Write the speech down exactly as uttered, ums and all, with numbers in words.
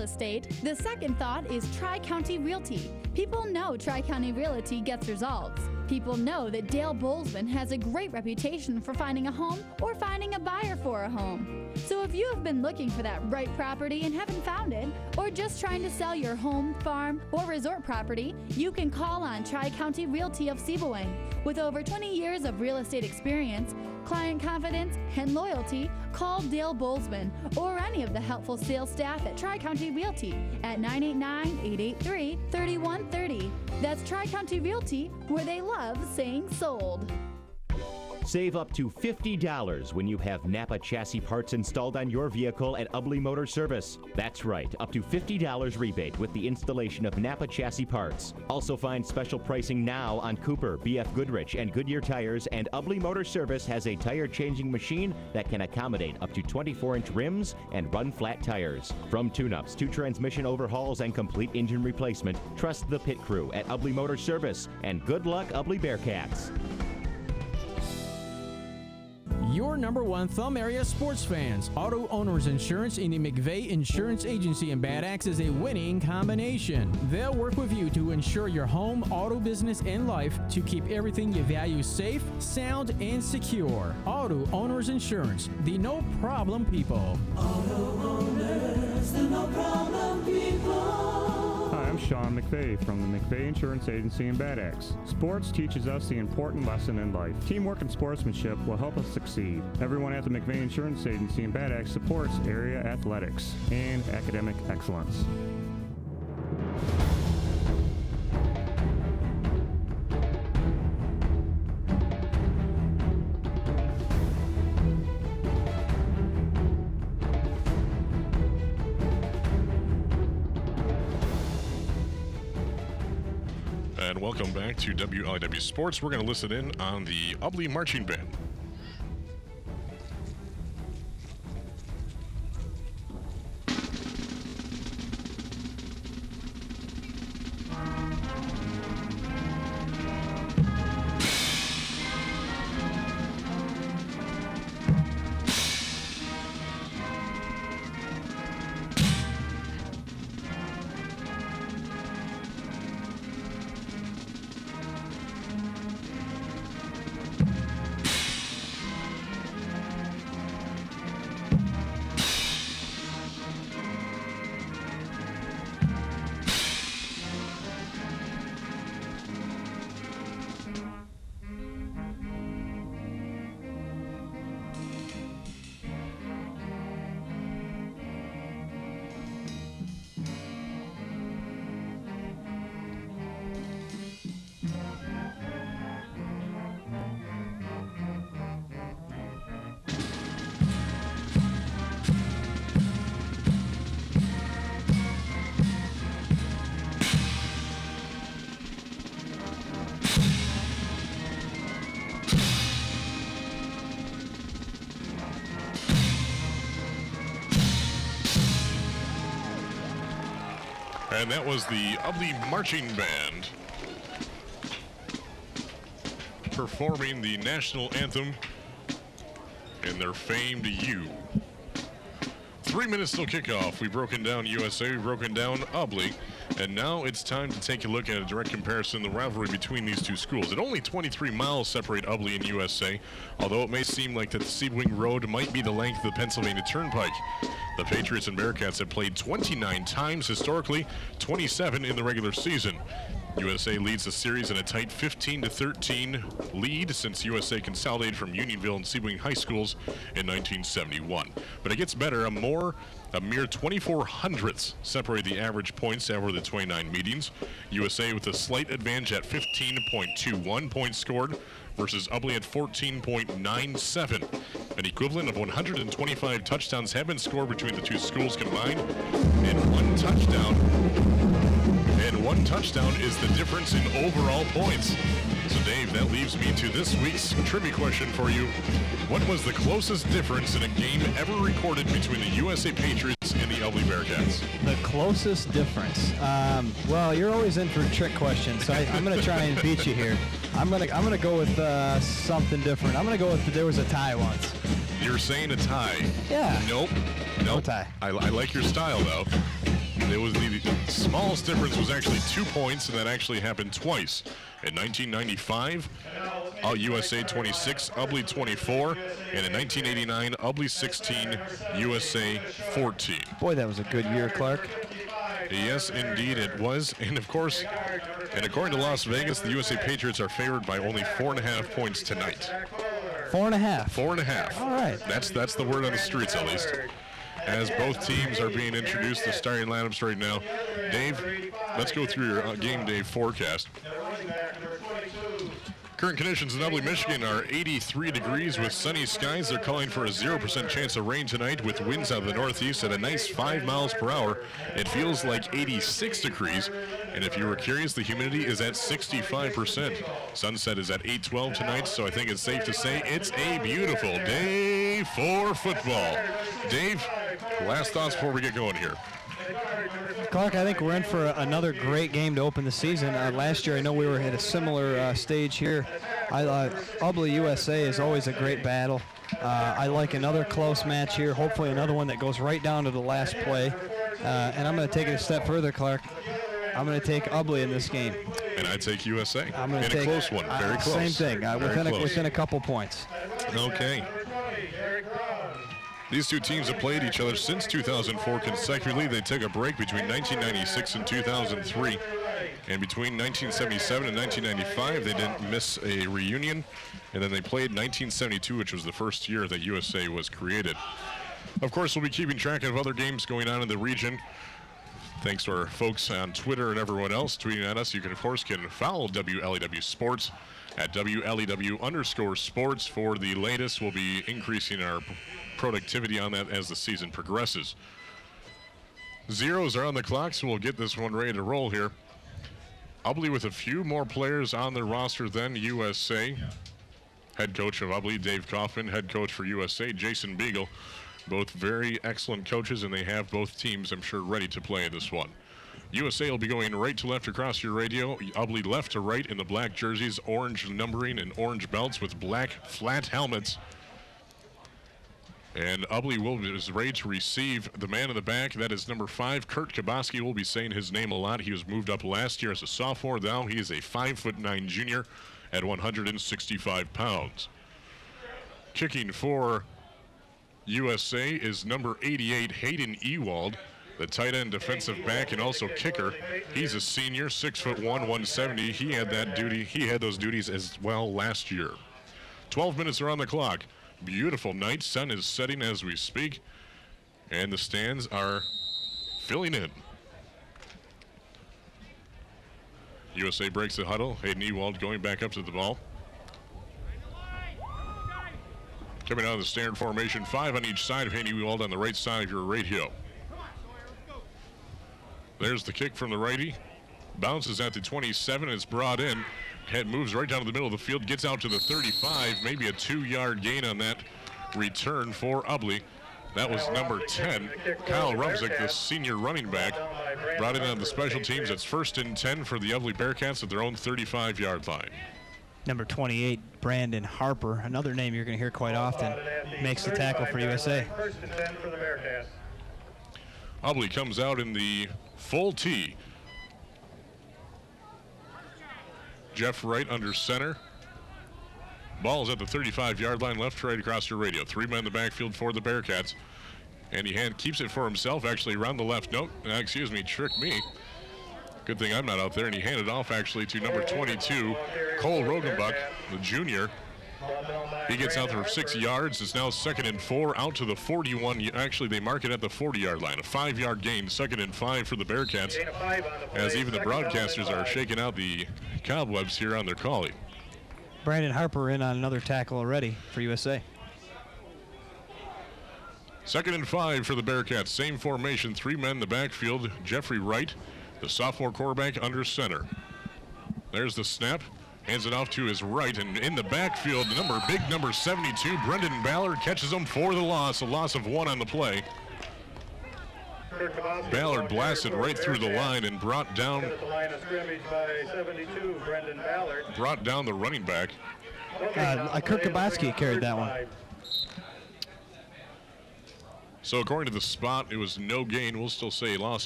estate, the second thought is Tri-County Realty. People know Tri-County Realty gets results. People know that Dale Bolzman has a great reputation for finding a home or finding a buyer for a home. So if you have been looking for that right property and haven't found it, or just trying to sell your home, farm, or resort property, you can call on Tri-County Realty of Sebewaing. With over twenty years of real estate experience, client confidence, and loyalty, call Dale Bolzman or any of the helpful sales staff at Tri-County Realty at nine eight nine, eight eight three, three one three zero. That's Tri-County Realty, where they love saying sold. Save up to fifty dollars when you have Napa chassis parts installed on your vehicle at Ubley Motor Service. That's right, up to fifty dollars rebate with the installation of Napa chassis parts. Also find special pricing now on Cooper, B F Goodrich, and Goodyear tires, and Ubley Motor Service has a tire changing machine that can accommodate up to twenty-four inch rims and run flat tires. From tune-ups to transmission overhauls and complete engine replacement, trust the pit crew at Ubley Motor Service, and good luck, Ubley Bearcats. Your number one Thumb area sports fans. Auto Owners Insurance in the McVeigh Insurance Agency in Bad Axe is a winning combination. They'll work with you to insure your home, auto business, and life to keep everything you value safe, sound, and secure. Auto Owners Insurance, the no problem people. Auto Owners, the no problem people. Hi, I'm Sean McVeigh from the McVeigh Insurance Agency in Bad Axe. Sports teaches us the important lesson in life. Teamwork and sportsmanship will help us succeed. Everyone at the McVeigh Insurance Agency in Bad Axe supports area athletics and academic excellence. And welcome back to W L I W Sports. We're going to listen in on the Ubley Marching Band. And that was the Ubley Marching Band performing the national anthem in their famed U. Three minutes till kickoff. We've broken down U S A, we've broken down Ubley, and now it's time to take a look at a direct comparison, the rivalry between these two schools. At only twenty-three miles separate Ubley and U S A, although it may seem like that the Sebewaing Road might be the length of the Pennsylvania Turnpike. The Patriots and Bearcats have played twenty-nine times historically, twenty-seven in the regular season. U S A leads the series in a tight fifteen to thirteen lead since U S A consolidated from Unionville and Sebewaing High Schools in nineteen seventy-one. But it gets better. A more, a mere twenty-four hundredths separate the average points over the twenty-nine meetings. U S A with a slight advantage at fifteen point two one points scored versus Ubley at fourteen point nine seven. An equivalent of one hundred twenty-five touchdowns have been scored between the two schools combined, and one touchdown And one touchdown is the difference in overall points. So, Dave, that leaves me to this week's trivia question for you. What was the closest difference in a game ever recorded between the U S A Patriots and the Ubley Bearcats? The closest difference. Um, well, you're always in for trick questions, so I, I'm going to try and beat you here. I'm going to I'm going to go with uh, something different. I'm going to go with there was a tie once. You're saying a tie? Yeah. Nope. Nope. No tie. I, I like your style, though. It was the, the smallest difference was actually two points, and that actually happened twice. In nineteen ninety-five, uh, U S A twenty-six, Ubly twenty-four, and in nineteen eighty-nine, Ubly sixteen, U S A fourteen. Boy, that was a good year, Clark. Yes, indeed it was. And of course, and according to Las Vegas, the U S A Patriots are favored by only four and a half points tonight. Four and a half. Four and a half. All right. That's that's the word on the streets, at least. As both teams are being introduced, the starting lineups right now. Dave, let's go through your uh, game day forecast. Current conditions in Ubly, Michigan are eighty-three degrees with sunny skies. They're calling for a zero percent chance of rain tonight with winds out of the northeast at a nice five miles per hour. It feels like eighty-six degrees. And if you were curious, the humidity is at sixty-five percent. Sunset is at eight twelve tonight, so I think it's safe to say it's a beautiful day for football. Dave, last thoughts before we get going here. Clark, I think we're in for another great game to open the season. Uh, last year, I know we were at a similar uh, stage here. I uh, Ubly U S A is always a great battle. Uh, I like another close match here, hopefully another one that goes right down to the last play. Uh, and I'm going to take it a step further, Clark. I'm going to take Ubly in this game. And I take U S A. I'm going to take a close one, very uh, close. Same thing, uh, Very within, a, close. within a couple points. Okay. These two teams have played each other since two thousand four consecutively. They took a break between nineteen ninety-six and two thousand three. And between nineteen seventy-seven and nineteen ninety-five, they didn't miss a reunion. And then they played nineteen seventy-two, which was the first year that U S A was created. Of course, we'll be keeping track of other games going on in the region. Thanks to our folks on Twitter and everyone else tweeting at us. You can, of course, can follow W L E W Sports at W L E W underscore sports for the latest. We'll be increasing our productivity on that as the season progresses. Zeros are on the clock, so we'll get this one ready to roll here. Ubly with a few more players on their roster than U S A. Head coach of Ubly, Dave Kaufman. Head coach for U S A, Jason Beagle. Both very excellent coaches, and they have both teams, I'm sure, ready to play this one. U S A will be going right to left across your radio. Ubly left to right in the black jerseys, orange numbering and orange belts with black flat helmets. And Ubly will be is ready to receive the man in the back. That is number five, Kurt Kaboski. We'll be saying his name a lot. He was moved up last year as a sophomore. Now he is a five foot nine junior at one hundred sixty-five pounds. Kicking for U S A is number eighty-eight, Hayden Ewald, the tight end defensive back and also kicker. He's a senior, six foot one, one seventy. He had that duty. He had those duties as well last year. twelve minutes are on the clock. Beautiful night. Sun is setting as we speak, and the stands are filling in. U S A breaks the huddle. Hayden Ewald going back up to the ball. Coming out of the standard formation, five on each side of Hayden Ewald on the right side of your radio. There's the kick from the righty. Bounces at the twenty-seven. It's brought in. Head moves right down to the middle of the field, gets out to the thirty-five, maybe a two-yard gain on that return for Ubly. That was number ten, Kyle Rumsick, the senior running back, brought in on the special teams. It's first and ten for the Ubly Bearcats at their own thirty-five-yard line. Number twenty-eight, Brandon Harper, another name you're going to hear quite often, makes the tackle for U S A. First and ten for the Bearcats. Ubly comes out in the full tee. Jeff Wright under center. Ball's at the thirty-five-yard line, left to right across your radio. Three men in the backfield for the Bearcats. And he hand, keeps it for himself, actually around the left. Nope, uh, excuse me, tricked me. Good thing I'm not out there. And he handed off actually to number twenty-two, Cole Rogenbuck, the junior. He gets out there for six yards. It's now second and four out to the forty-one. Actually, they mark it at the forty-yard line. A five-yard gain, second and five for the Bearcats, as even the broadcasters are shaking out the cobwebs here on their calling. Brandon Harper in on another tackle already for U S A. Second and five for the Bearcats. Same formation, three men in the backfield. Jeffrey Wright, the sophomore quarterback, under center. There's the snap. Hands it off to his right, and in the backfield, number big number seventy-two, Brendan Ballard, catches him for the loss, a loss of one on the play. Ballard blasted right through the line and brought down brought down the running back. Uh, Kirk Kabatsky carried that one. So according to the spot, it was no gain. We'll still say loss